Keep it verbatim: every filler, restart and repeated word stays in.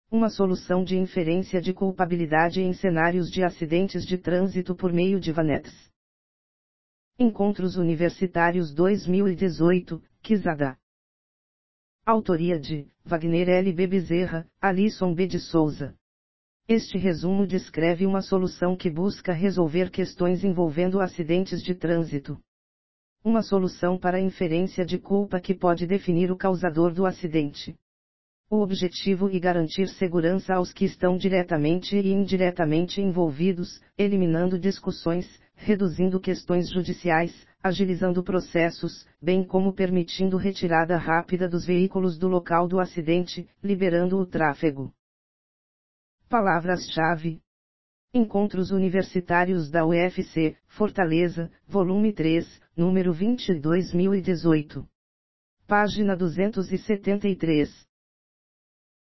Uma solução de inferência de culpabilidade em cenários de acidentes de trânsito por meio de VANETs. Encontros Universitários dois mil e dezoito, Quizada. Autoria de Wagner L. B. Bezerra, Alisson B. de Souza. Este resumo descreve uma solução que busca resolver questões envolvendo acidentes de trânsito. Uma solução para a inferência de culpa que pode definir o causador do acidente. O objetivo é garantir segurança aos que estão diretamente e indiretamente envolvidos, eliminando discussões, reduzindo questões judiciais, agilizando processos, bem como permitindo retirada rápida dos veículos do local do acidente, liberando o tráfego. Palavras-chave: Encontros Universitários da U F C, Fortaleza, volume três, número vinte, dois mil e dezoito. Página duzentos e setenta e três.